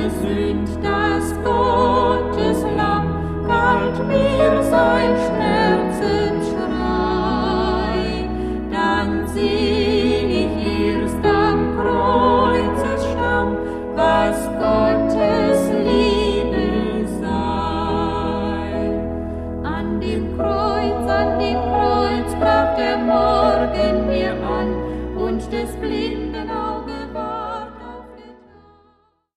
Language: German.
gesühnt das Gotteslamm, galt mir sein Schmerzensschrei. Dann seh ich erst am Kreuzesstamm, was Gottes Liebe sei. An dem Kreuz brach der Morgen mir an, und des Blitzes